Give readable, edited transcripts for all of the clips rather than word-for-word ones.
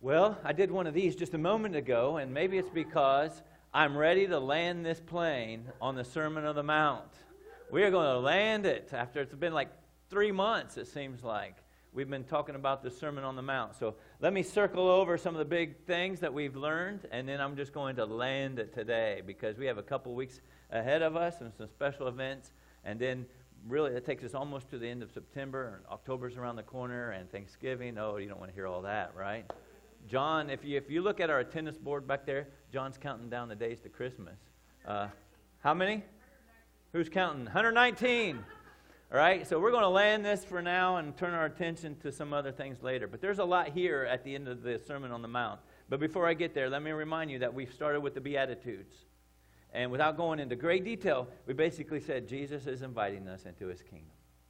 Well, I did one of these just a moment ago, and maybe it's because I'm ready to land this plane on the Sermon on the Mount. We are going to land it after it's been like 3 months, it seems like. We've been talking about the Sermon on the Mount. So let me circle over some of the big things that we've learned, and then I'm just going to land it today because we have a couple weeks ahead of us and some special events, and then really it takes us almost to the end of September, and October's around the corner, and Thanksgiving. Oh, you don't want to hear all that, right? John, if you look at our attendance board back there, John's counting down the days to Christmas. How many? Who's counting? 119. All right, so we're going to land this for now and turn our attention to some other things later. But there's a lot here at the end of the Sermon on the Mount. But before I get there, let me remind you that we've started with the Beatitudes. And without going into great detail, we basically said Jesus is inviting us into his kingdom.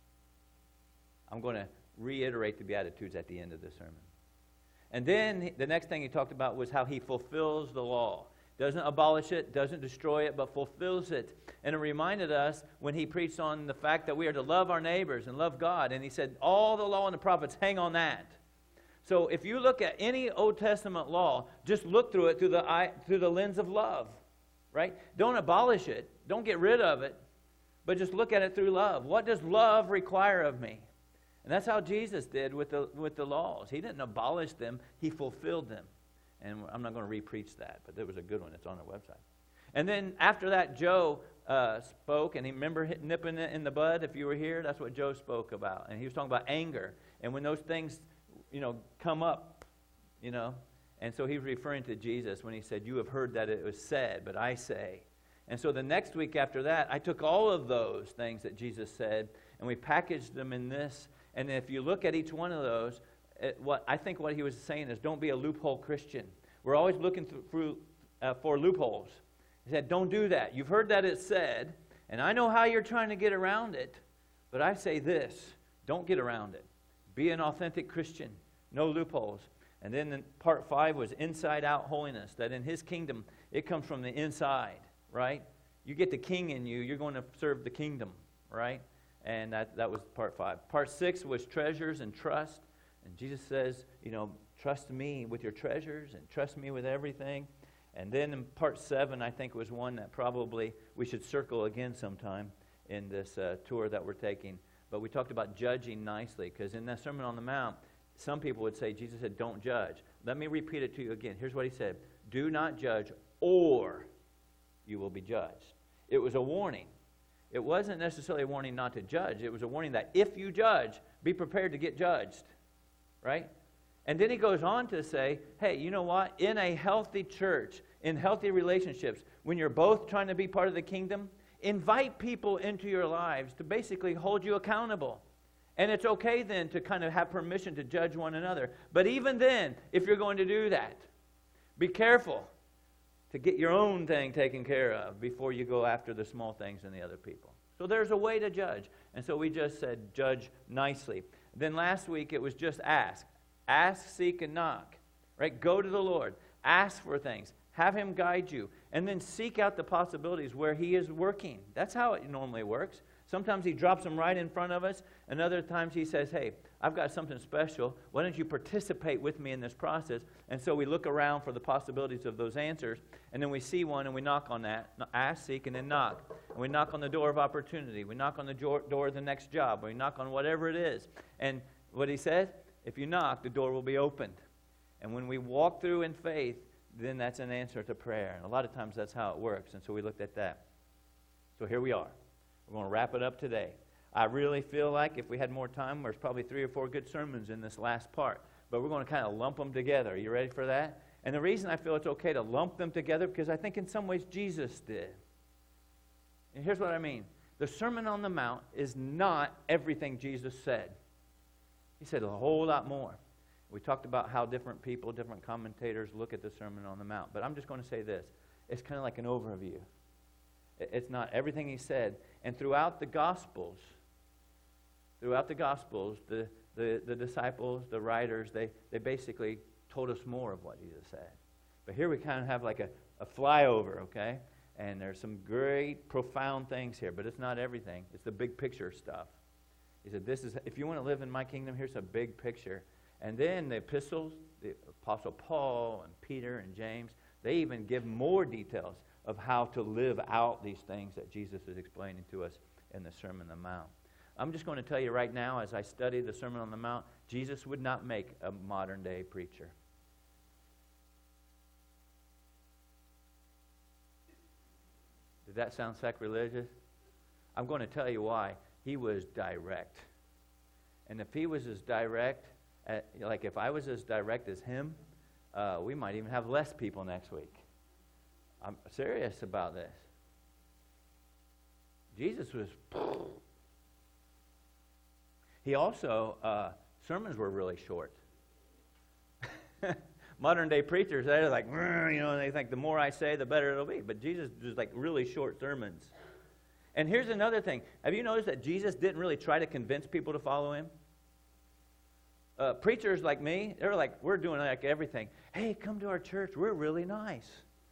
I'm going to reiterate the Beatitudes at the end of the sermon. And then the next thing he talked about was how he fulfills the law. Doesn't abolish it, doesn't destroy it, but fulfills it. And it reminded us when he preached on the fact that we are to love our neighbors and love God. And he said, all the law and the prophets hang on that. So if you look at any Old Testament law, just look through it through the lens of love. Right? Don't abolish it. Don't get rid of it. But just look at it through love. What does love require of me? And that's how Jesus did with the laws. He didn't abolish them. He fulfilled them. And I'm not going to re-preach that, but there was a good one. It's on our website. And then after that, Joe spoke, and he remember nipping it in the bud. If you were here, that's what Joe spoke about. And he was talking about anger. And when those things, come up, And so he was referring to Jesus when he said, you have heard that it was said, but I say. And so the next week after that, I took all of those things that Jesus said, and we packaged them in this. And if you look at each one of those, what he was saying is, don't be a loophole Christian. We're always looking for loopholes. He said, don't do that. You've heard that it's said, and I know how you're trying to get around it, but I say this, don't get around it. Be an authentic Christian. No loopholes. And then part 5 was inside-out holiness, that in his kingdom, it comes from the inside, right? You get the king in you, you're going to serve the kingdom, right? And that was part 5. Part 6 was treasures and trust. And Jesus says, trust me with your treasures and trust me with everything. And then in part 7, I think was one that probably we should circle again sometime in this tour that we're taking. But we talked about judging nicely, because in that Sermon on the Mount, some people would say, Jesus said, don't judge. Let me repeat it to you again. Here's what he said. Do not judge, or you will be judged. It was a warning. It wasn't necessarily a warning not to judge. It was a warning that if you judge, be prepared to get judged. Right? And then he goes on to say, hey, you know what? In a healthy church, in healthy relationships, when you're both trying to be part of the kingdom, invite people into your lives to basically hold you accountable. And it's okay then to kind of have permission to judge one another. But even then, if you're going to do that, be careful to get your own thing taken care of before you go after the small things in the other people. So there's a way to judge. And so we just said judge nicely. Then last week it was just ask. Ask, seek, and knock. Right? Go to the Lord. Ask for things. Have him guide you. And then seek out the possibilities where he is working. That's how it normally works. Sometimes he drops them right in front of us, and other times he says, hey, I've got something special. Why don't you participate with me in this process? And so we look around for the possibilities of those answers, and then we see one and we knock on that. Ask, seek, and then knock. And we knock on the door of opportunity. We knock on the door of the next job. We knock on whatever it is. And what he says, if you knock, the door will be opened. And when we walk through in faith, then that's an answer to prayer. And a lot of times that's how it works. And so we looked at that. So here we are. We're going to wrap it up today. I really feel like if we had more time, there's probably 3 or 4 good sermons in this last part. But we're going to kind of lump them together. Are you ready for that? And the reason I feel it's okay to lump them together, because I think in some ways Jesus did. And here's what I mean. The Sermon on the Mount is not everything Jesus said. He said a whole lot more. We talked about how different people, different commentators look at the Sermon on the Mount. But I'm just going to say this. It's kind of like an overview. It's not everything he said. And throughout the Gospels, the disciples, the writers, they basically told us more of what Jesus said. But here we kind of have like a flyover, okay? And there's some great, profound things here, but it's not everything. It's the big picture stuff. He said, if you want to live in my kingdom, here's a big picture. And then the epistles, the Apostle Paul and Peter and James, they even give more details of how to live out these things that Jesus is explaining to us in the Sermon on the Mount. I'm just going to tell you right now, as I study the Sermon on the Mount, Jesus would not make a modern-day preacher. Did that sound sacrilegious? I'm going to tell you why. He was direct. And if he was as direct, like if I was as direct as him, we might even have less people next week. I'm serious about this. Jesus was... He also, sermons were really short. Modern day preachers, they're like, they think the more I say, the better it'll be. But Jesus was like really short sermons. And here's another thing. Have you noticed that Jesus didn't really try to convince people to follow him? Preachers like me, they're like, we're doing like everything. Hey, come to our church. We're really nice.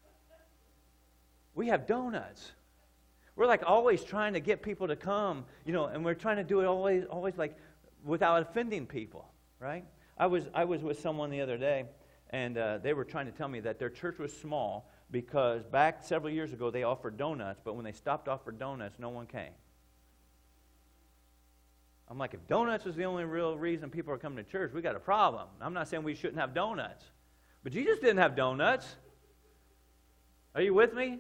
We have donuts. We're like always trying to get people to come, and we're trying to do it always like without offending people, right? I was with someone the other day, and they were trying to tell me that their church was small because back several years ago they offered donuts, but when they stopped offering donuts, no one came. I'm like, if donuts is the only real reason people are coming to church, we got a problem. I'm not saying we shouldn't have donuts, but Jesus didn't have donuts. Are you with me?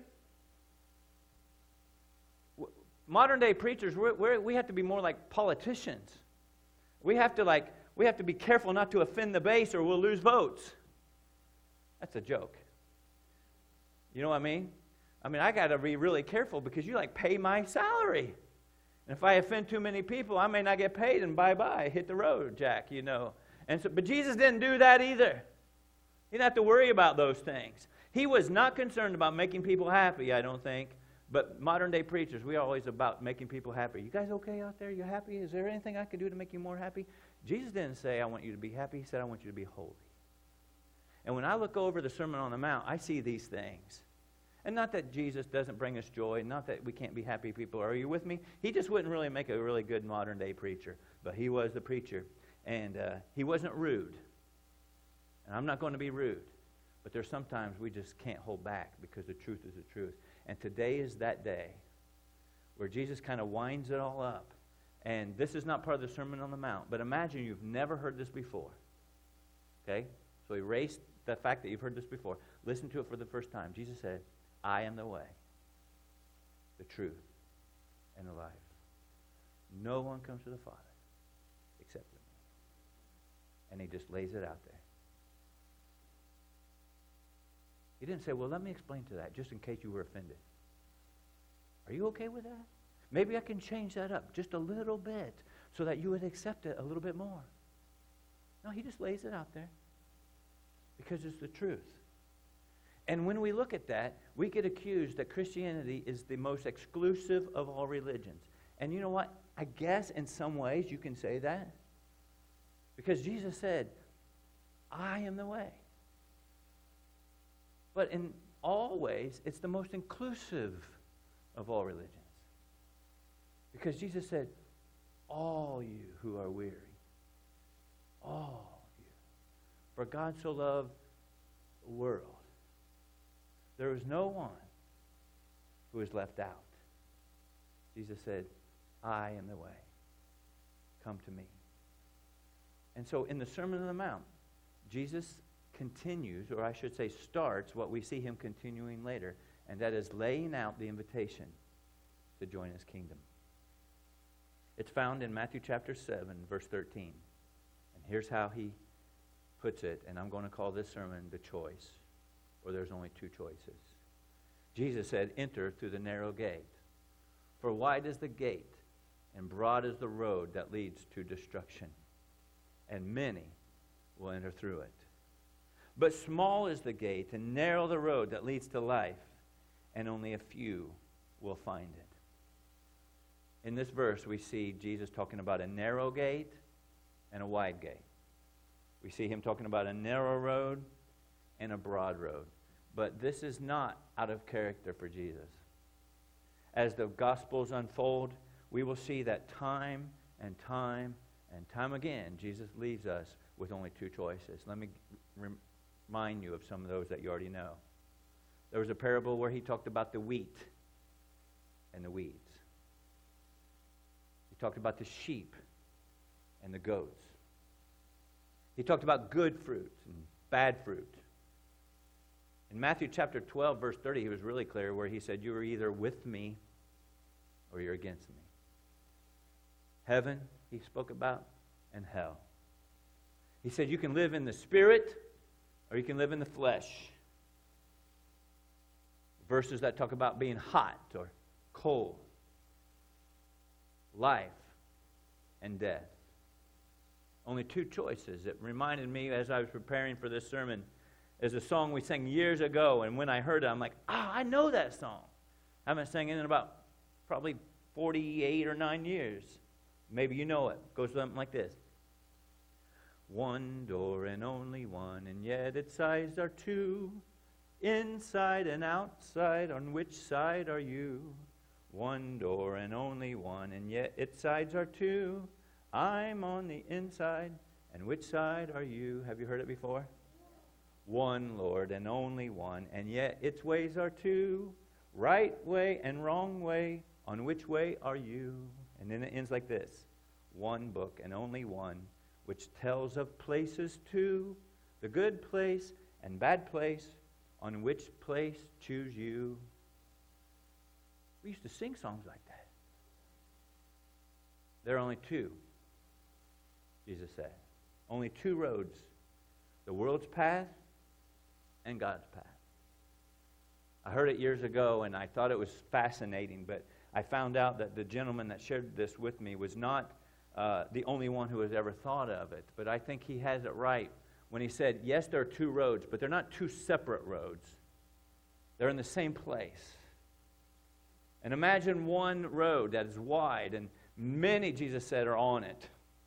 Modern day preachers, we have to be more like politicians. We have to be careful not to offend the base or we'll lose votes. That's a joke. You know what I mean? I got to be really careful because you pay my salary. And if I offend too many people, I may not get paid and bye-bye, hit the road, Jack, And so, but Jesus didn't do that either. He didn't have to worry about those things. He was not concerned about making people happy, I don't think. But modern-day preachers, we are always about making people happy. You guys okay out there? You happy? Is there anything I can do to make you more happy? Jesus didn't say, I want you to be happy. He said, I want you to be holy. And when I look over the Sermon on the Mount, I see these things. And not that Jesus doesn't bring us joy, not that we can't be happy people. Are you with me? He just wouldn't really make a really good modern-day preacher. But he was the preacher. And he wasn't rude. And I'm not going to be rude. But there's sometimes we just can't hold back because the truth is the truth. And today is that day where Jesus kind of winds it all up. And this is not part of the Sermon on the Mount, but imagine you've never heard this before. Okay? So erase the fact that you've heard this before. Listen to it for the first time. Jesus said, I am the way, the truth, and the life. No one comes to the Father except through me. And he just lays it out there. He didn't say, well, let me explain to that, just in case you were offended. Are you okay with that? Maybe I can change that up just a little bit so that you would accept it a little bit more. No, he just lays it out there because it's the truth. And when we look at that, we get accused that Christianity is the most exclusive of all religions. And you know what? I guess in some ways you can say that. Because Jesus said, I am the way. But in all ways, it's the most inclusive of all religions. Because Jesus said, all you who are weary, all you. For God so loved the world. There is no one who is left out. Jesus said, I am the way. Come to me. And so in the Sermon on the Mount, Jesus continues, or I should say starts, what we see him continuing later, and that is laying out the invitation to join his kingdom. It's found in Matthew chapter 7, verse 13. And here's how he puts it, and I'm going to call this sermon the choice, or there's only two choices. Jesus said, enter through the narrow gate. For wide is the gate, and broad is the road that leads to destruction, and many will enter through it. But small is the gate, and narrow the road that leads to life, and only a few will find it. In this verse, we see Jesus talking about a narrow gate and a wide gate. We see him talking about a narrow road and a broad road. But this is not out of character for Jesus. As the Gospels unfold, we will see that time and time and time again, Jesus leaves us with only two choices. Let me remind you of some of those that you already know. There was a parable where he talked about the wheat and the weeds. He talked about the sheep and the goats. He talked about good fruit and bad fruit. In Matthew chapter 12, verse 30, he was really clear where he said, you are either with me or you're against me. Heaven, he spoke about, and hell. He said you can live in the spirit or you can live in the flesh. Verses that talk about being hot or cold. Life and death. Only two choices. It reminded me as I was preparing for this sermon is a song we sang years ago, and when I heard it, I'm like, I know that song. I haven't sang it in about probably 48 or 9 years. Maybe you know it. It goes something like this. One door and only one, and yet its sides are two. Inside and outside, on which side are you? One door and only one, and yet its sides are two. I'm on the inside, and which side are you? Have you heard it before? One Lord and only one, and yet its ways are two. Right way and wrong way, on which way are you? And then it ends like this. One book and only one, which tells of places two, the good place and bad place, on which place choose you? We used to sing songs like that. There are only two, Jesus said. Only two roads. The world's path and God's path. I heard it years ago and I thought it was fascinating, but I found out that the gentleman that shared this with me was not the only one who has ever thought of it. But I think he has it right when he said, yes, there are two roads, but they're not two separate roads. They're in the same place. And imagine one road that is wide, and many, Jesus said, are on it.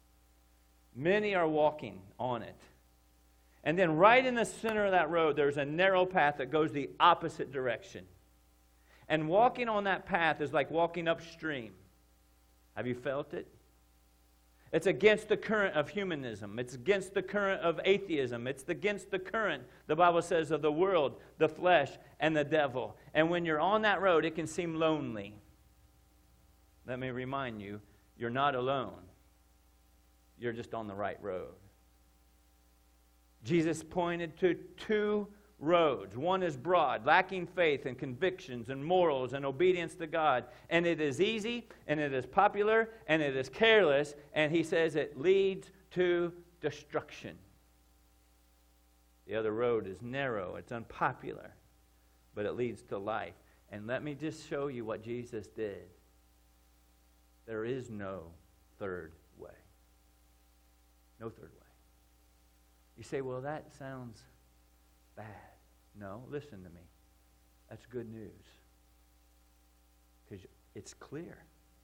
Many are walking on it. And then right in the center of that road, there's a narrow path that goes the opposite direction. And walking on that path is like walking upstream. Have you felt it? It's against the current of humanism. It's against the current of atheism. It's against the current, the Bible says, of the world, the flesh, and the devil. And when you're on that road, it can seem lonely. Let me remind you, you're not alone. You're just on the right road. Jesus pointed to two roads. One is broad, lacking faith and convictions and morals and obedience to God. And it is easy, and it is popular, and it is careless. And he says it leads to destruction. The other road is narrow, it's unpopular, but it leads to life. And let me just show you what Jesus did. There is no third way. No third way. You say, well, that sounds bad. No, listen to me. That's good news. Because it's clear.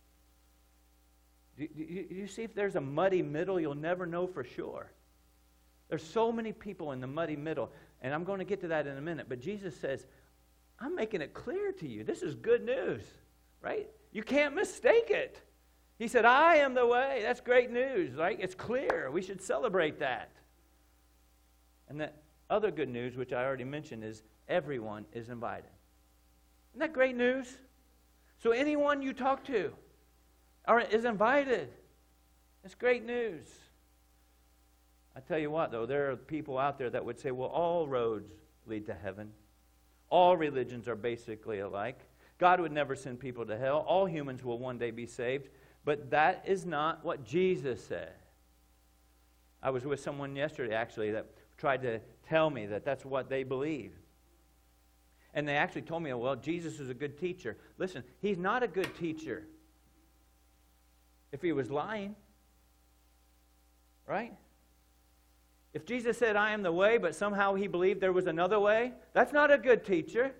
You see, if there's a muddy middle, you'll never know for sure. There's so many people in the muddy middle, and I'm going to get to that in a minute, but Jesus says, I'm making it clear to you. This is good news, right? You can't mistake it. He said, I am the way. That's great news, right? It's clear. We should celebrate that. And that other good news, which I already mentioned, is everyone is invited. Isn't that great news? So anyone you talk to is invited. It's great news. I tell you what, though, there are people out there that would say, well, all roads lead to heaven. All religions are basically alike. God would never send people to hell. All humans will one day be saved. But that is not what Jesus said. I was with someone yesterday, actually, that tried to tell me that that's what they believe. And they actually told me, well, Jesus is a good teacher. Listen, he's not a good teacher if he was lying. Right? If Jesus said, I am the way, but somehow he believed there was another way, that's not a good teacher.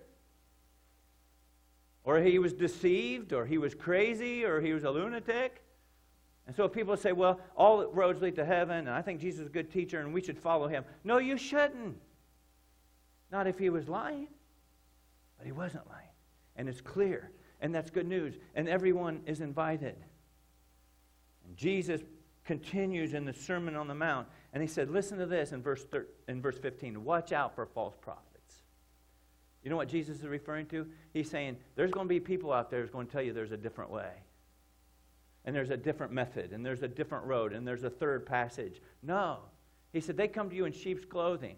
Or he was deceived, or he was crazy, or he was a lunatic. And so people say, well, all roads lead to heaven, and I think Jesus is a good teacher, and we should follow him. No, you shouldn't. Not if he was lying. But he wasn't lying. And it's clear. And that's good news. And everyone is invited. And Jesus continues in the Sermon on the Mount. And he said, listen to this in verse 15. Watch out for false prophets. You know what Jesus is referring to? He's saying there's going to be people out there who's going to tell you there's a different way. And there's a different method. And there's a different road. And there's a third passage. No. He said they come to you in sheep's clothing.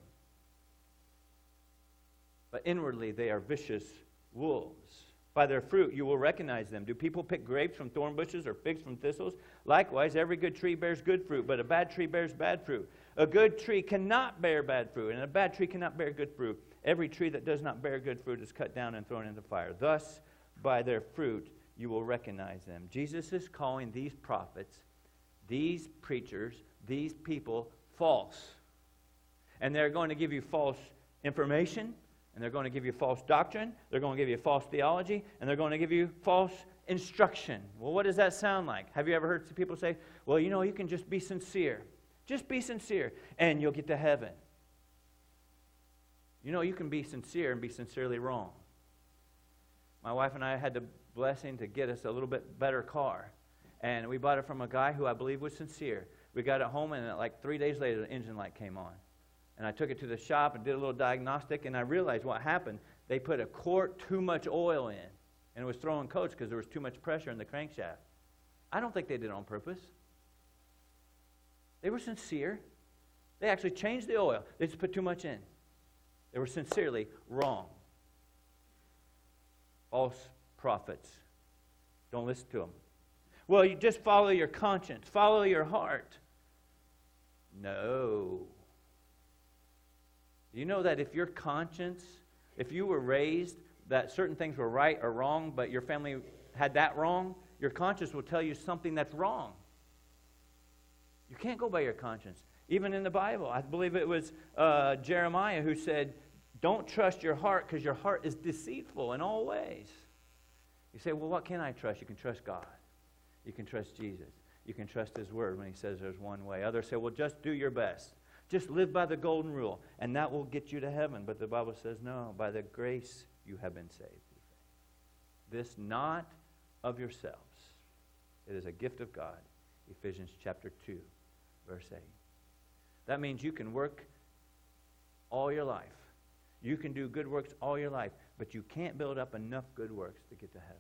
But inwardly they are vicious wolves. By their fruit you will recognize them. Do people pick grapes from thorn bushes or figs from thistles? Likewise, every good tree bears good fruit, but a bad tree bears bad fruit. A good tree cannot bear bad fruit, and a bad tree cannot bear good fruit. Every tree that does not bear good fruit is cut down and thrown into fire. Thus, by their fruit you will recognize them. Jesus is calling these prophets, these preachers, these people false. And they're going to give you false information, and they're going to give you false doctrine, they're going to give you false theology, and they're going to give you false instruction. Well, what does that sound like? Have you ever heard people say, well, you know, you can just be sincere. Just be sincere, and you'll get to heaven. You know, you can be sincere and be sincerely wrong. My wife and I had the blessing to get us a little bit better car. And we bought it from a guy who I believe was sincere. We got it home, and like 3 days later, the engine light came on. And I took it to the shop and did a little diagnostic, and I realized what happened. They put a quart too much oil in, and it was throwing coats because there was too much pressure in the crankshaft. I don't think they did it on purpose. They were sincere. They actually changed the oil. They just put too much in. They were sincerely wrong. False prophets. Don't listen to them. Well, you just follow your conscience. Follow your heart. No. Do you know that if your conscience, if you were raised that certain things were right or wrong, but your family had that wrong, your conscience will tell you something that's wrong. You can't go by your conscience. Even in the Bible, I believe it was Jeremiah who said, don't trust your heart because your heart is deceitful in all ways. You say, well, what can I trust? You can trust God. You can trust Jesus. You can trust His Word when He says there's one way. Others say, well, just do your best. Just live by the golden rule, and that will get you to heaven. But the Bible says, no, by the grace you have been saved. This not of yourselves. It is a gift of God. Ephesians chapter 2, verse 8. That means you can work all your life. You can do good works all your life, but you can't build up enough good works to get to heaven.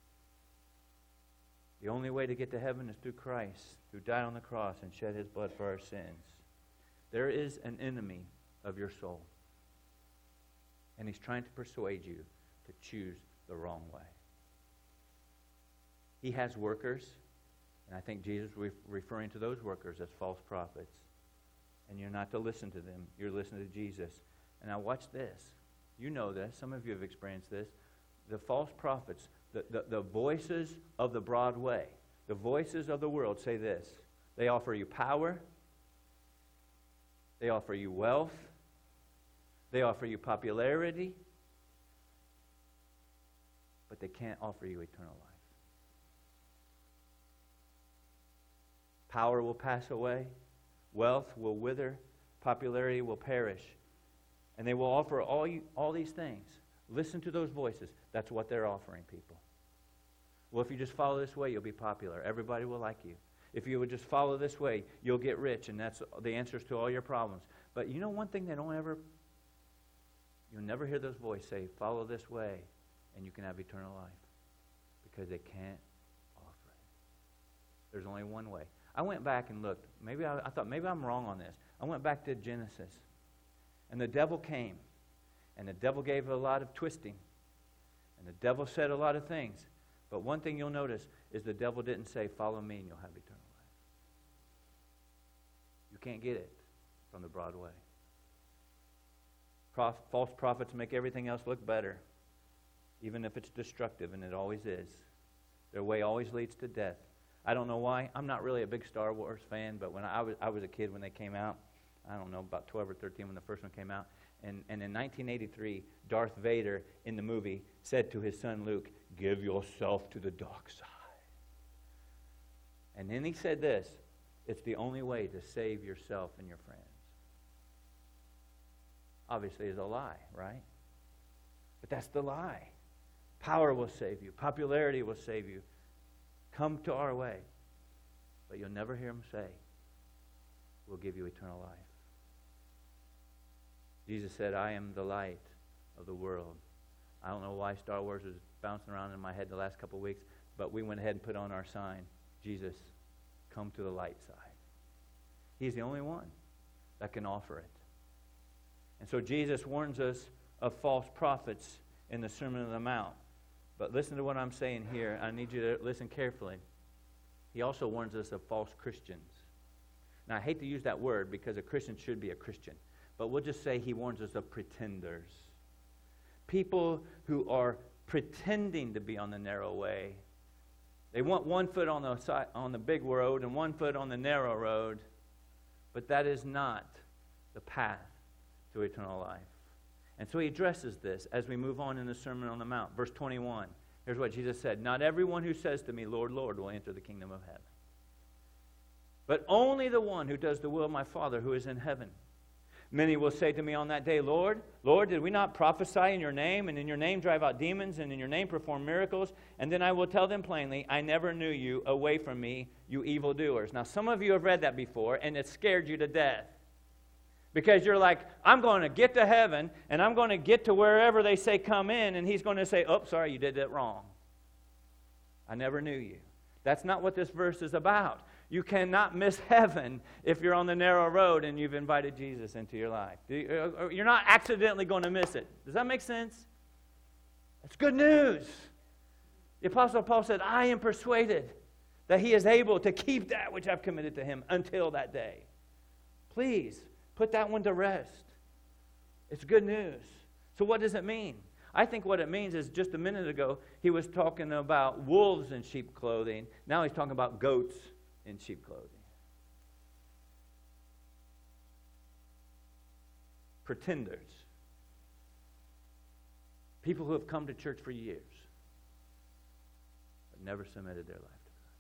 The only way to get to heaven is through Christ, who died on the cross and shed His blood for our sins. There is an enemy of your soul, and he's trying to persuade you to choose the wrong way. He has workers, and I think Jesus was referring to those workers as false prophets. And you're not to listen to them. You're listening to Jesus. And now watch this. You know this. Some of you have experienced this. The false prophets, the voices of the broad way, the voices of the world say this. They offer you power. They offer you wealth. They offer you popularity. But they can't offer you eternal life. Power will pass away. Wealth will wither. Popularity will perish. And they will offer all these things. Listen to those voices. That's what they're offering people. Well, if you just follow this way, you'll be popular. Everybody will like you. If you would just follow this way, you'll get rich, and that's the answers to all your problems. But you know one thing you'll never hear those voices say, follow this way, and you can have eternal life. Because they can't offer it. There's only one way. I went back and looked. I thought maybe I'm wrong on this. I went back to Genesis. And the devil came. And the devil gave a lot of twisting. And the devil said a lot of things. But one thing you'll notice is the devil didn't say, follow me and you'll have eternal life. You can't get it from the broad way. False prophets make everything else look better, even if it's destructive, and it always is. Their way always leads to death. I don't know why. I'm not really a big Star Wars fan, but when I was a kid when they came out, I don't know, about 12 or 13 when the first one came out, and in 1983, Darth Vader in the movie said to his son Luke, give yourself to the dark side. And then he said this, it's the only way to save yourself and your friends. Obviously, it's a lie, right? But that's the lie. Power will save you. Popularity will save you. Come to our way. But you'll never hear him say, we'll give you eternal life. Jesus said, I am the light of the world. I don't know why Star Wars was bouncing around in my head the last couple of weeks, but we went ahead and put on our sign, Jesus, come to the light side. He's the only one that can offer it. And so Jesus warns us of false prophets in the Sermon on the Mount. But listen to what I'm saying here. I need you to listen carefully. He also warns us of false Christians. Now, I hate to use that word because a Christian should be a Christian. But we'll just say he warns us of pretenders. People who are pretending to be on the narrow way. They want one foot on the big road and one foot on the narrow road. But that is not the path to eternal life. And so he addresses this as we move on in the Sermon on the Mount. Verse 21. Here's what Jesus said. Not everyone who says to me, Lord, Lord, will enter the kingdom of heaven, but only the one who does the will of my Father who is in heaven. Many will say to me on that day, Lord, Lord, did we not prophesy in your name, and in your name drive out demons, and in your name perform miracles? And then I will tell them plainly, I never knew you. Away from me, you evildoers. Now, some of you have read that before, and it scared you to death. Because you're like, I'm going to get to heaven, and I'm going to get to wherever they say come in, and he's going to say, oh, sorry, you did that wrong. I never knew you. That's not what this verse is about. You cannot miss heaven if you're on the narrow road and you've invited Jesus into your life. You're not accidentally going to miss it. Does that make sense? That's good news. The Apostle Paul said, I am persuaded that he is able to keep that which I've committed to him until that day. Please, put that one to rest. It's good news. So what does it mean? I think what it means is just a minute ago, he was talking about wolves in sheep clothing. Now he's talking about goats in sheep clothing. Pretenders. People who have come to church for years but never submitted their life to Christ.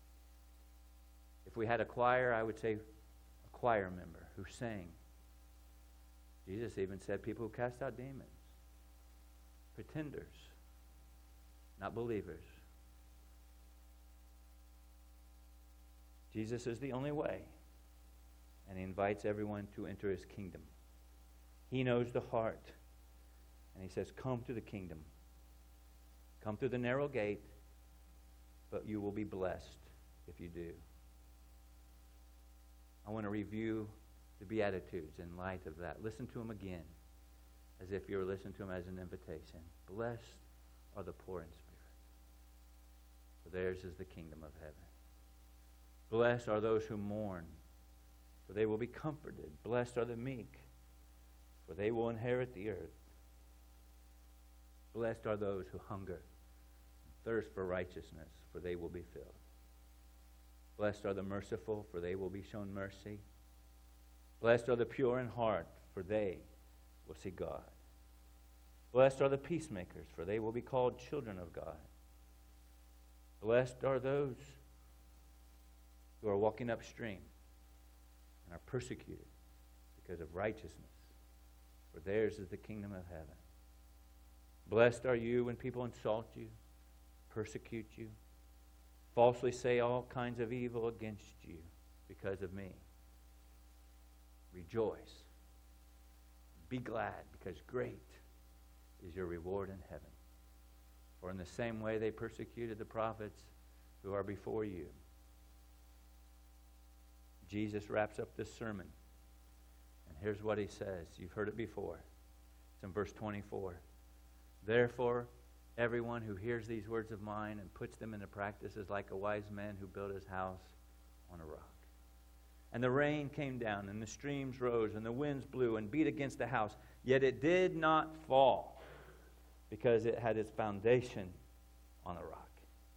If we had a choir, I would say a choir member who sang. Jesus even said people who cast out demons. Pretenders, not believers. Jesus is the only way, and he invites everyone to enter his kingdom. He knows the heart, and he says, come to the kingdom. Come through the narrow gate, but you will be blessed if you do. I want to review the Beatitudes in light of that. Listen to them again, as if you were listening to them as an invitation. Blessed are the poor in spirit, for theirs is the kingdom of heaven. Blessed are those who mourn, for they will be comforted. Blessed are the meek, for they will inherit the earth. Blessed are those who hunger and thirst for righteousness, for they will be filled. Blessed are the merciful, for they will be shown mercy. Blessed are the pure in heart, for they will see God. Blessed are the peacemakers, for they will be called children of God. Blessed are those who are walking upstream and are persecuted because of righteousness, for theirs is the kingdom of heaven. Blessed are you when people insult you, persecute you, falsely say all kinds of evil against you because of me. Rejoice. Be glad, because great is your reward in heaven. For in the same way they persecuted the prophets who are before you. Jesus wraps up this sermon, and here's what he says. You've heard it before. It's in verse 24. Therefore, everyone who hears these words of mine and puts them into practice is like a wise man who built his house on a rock. And the rain came down, and the streams rose, and the winds blew and beat against the house. Yet it did not fall, because it had its foundation on a rock.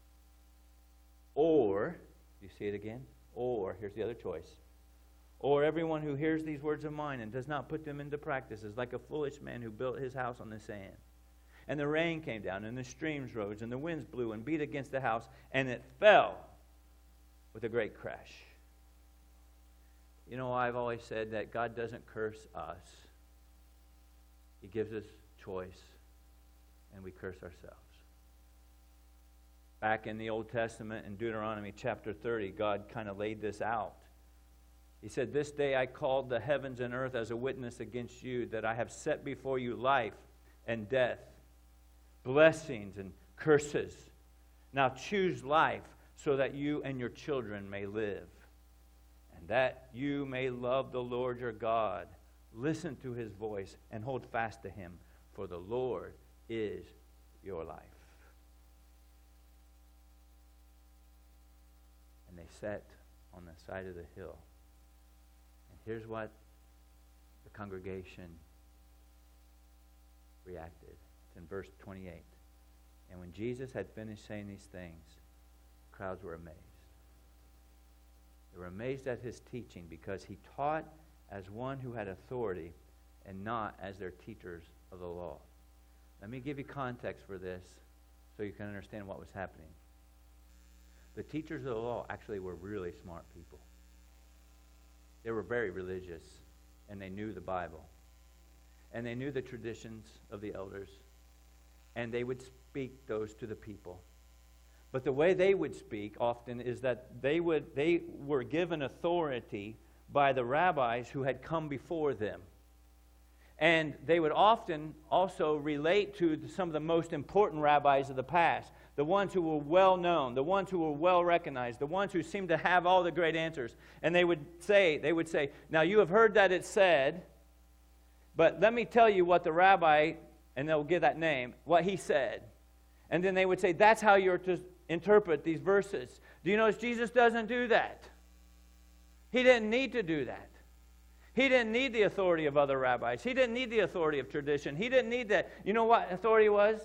Or, do you see it again? Or, here's the other choice. Or everyone who hears these words of mine and does not put them into practice is like a foolish man who built his house on the sand. And the rain came down, and the streams rose, and the winds blew and beat against the house, and it fell with a great crash. You know, I've always said that God doesn't curse us. He gives us choice, and we curse ourselves. Back in the Old Testament, in Deuteronomy chapter 30, God kind of laid this out. He said, "This day I called the heavens and earth as a witness against you, that I have set before you life and death, blessings and curses. Now choose life, so that you and your children may live, and that you may love the Lord your God. Listen to his voice and hold fast to him, for the Lord is your life." And they sat on the side of the hill. And here's what the congregation reacted. It's in verse 28. "And when Jesus had finished saying these things, the crowds were amazed. They were amazed at his teaching, because he taught as one who had authority and not as their teachers of the law." Let me give you context for this so you can understand what was happening. The teachers of the law actually were really smart people. They were very religious, and they knew the Bible. And they knew the traditions of the elders. And they would speak those to the people. But the way they would speak often is that they were given authority by the rabbis who had come before them. And they would often also relate to some of the most important rabbis of the past, the ones who were well known, the ones who were well recognized, the ones who seemed to have all the great answers. And they would say, "Now you have heard that it said, but let me tell you what the rabbi," and they'll give that name, "what he said." And then they would say, "That's how you're to interpret these verses." Do you notice Jesus doesn't do that? He didn't need to do that. He didn't need the authority of other rabbis. He didn't need the authority of tradition. He didn't need that. You know what authority was?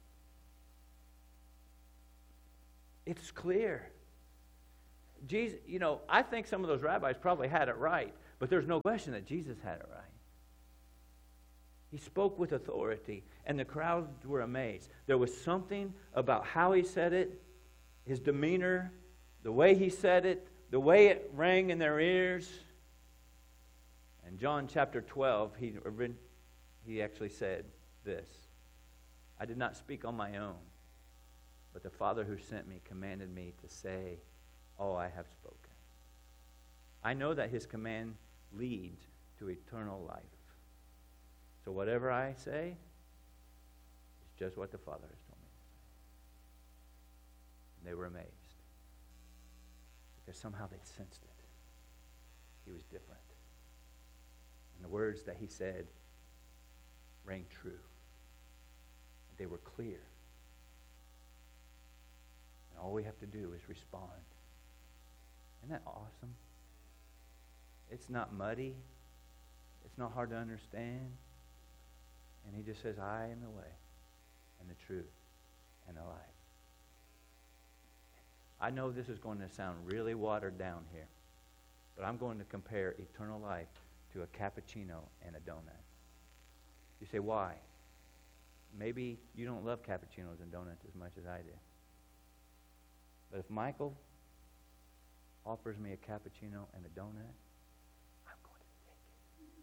It's clear. Jesus, I think some of those rabbis probably had it right, but there's no question that Jesus had it right. He spoke with authority, and the crowds were amazed. There was something about how he said it, his demeanor, the way he said it, the way it rang in their ears. In John chapter 12, he actually said this: "I did not speak on my own, but the Father who sent me commanded me to say all I have spoken." I know that his command leads to eternal life. So whatever I say is just what the Father has told me to say. And they were amazed, because somehow they sensed it. He was different. And the words that he said rang true. They were clear. And all we have to do is respond. Isn't that awesome? It's not muddy. It's not hard to understand. And he just says, "I am the way and the truth and the life." I know this is going to sound really watered down here, but I'm going to compare eternal life to a cappuccino and a donut. You say, why? Maybe you don't love cappuccinos and donuts as much as I do. But if Michael offers me a cappuccino and a donut, I'm going to take it.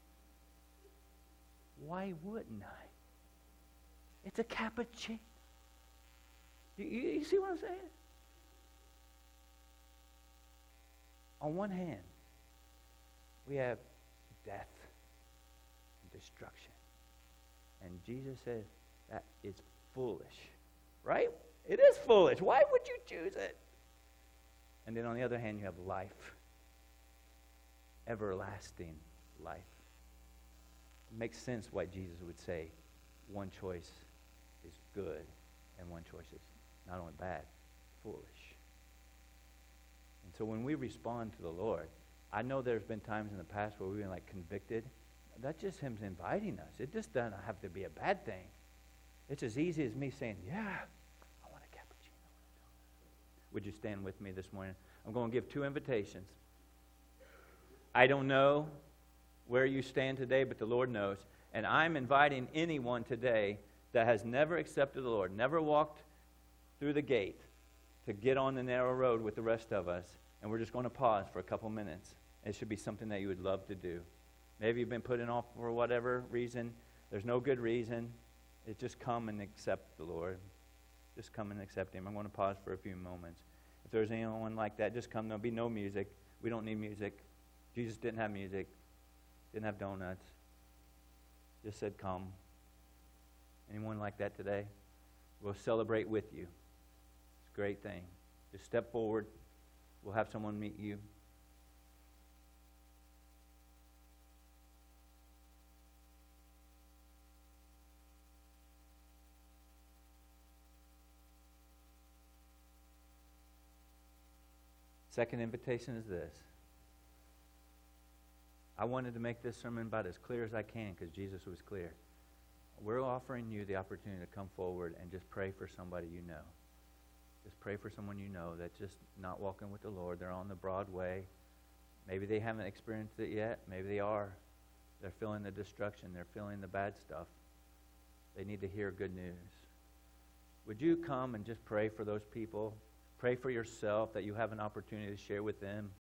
Why wouldn't I? It's a cappuccino. You see what I'm saying? On one hand, we have death and destruction. And Jesus says that is foolish. Right? It is foolish. Why would you choose it? And then on the other hand, you have life. Everlasting life. It makes sense why Jesus would say one choice is good and one choice is not only bad, foolish. And so when we respond to the Lord, I know there's been times in the past where we've been convicted. That's just him inviting us. It just doesn't have to be a bad thing. It's as easy as me saying, "Yeah, I want a cappuccino." Would you stand with me this morning? I'm going to give 2 invitations. I don't know where you stand today, but the Lord knows. And I'm inviting anyone today that has never accepted the Lord, never walked through the gate, to get on the narrow road with the rest of us. And we're just going to pause for a couple minutes. It should be something that you would love to do. Maybe you've been putting off for whatever reason. There's no good reason. It's just come and accept the Lord. just come and accept Him. I'm going to pause for a few moments. If there's anyone like that, just come. There'll be no music. We don't need music. Jesus didn't have music. Didn't have donuts. Just said, come. Anyone like that today? We'll celebrate with you. It's a great thing. Just step forward. We'll have someone meet you. Second invitation is this. I wanted to make this sermon about as clear as I can because Jesus was clear. We're offering you the opportunity to come forward and just pray for somebody you know. Just pray for someone you know that's just not walking with the Lord. They're on the broad way. Maybe they haven't experienced it yet. Maybe they are. They're feeling the destruction. They're feeling the bad stuff. They need to hear good news. Would you come and just pray for those people? Pray for yourself that you have an opportunity to share with them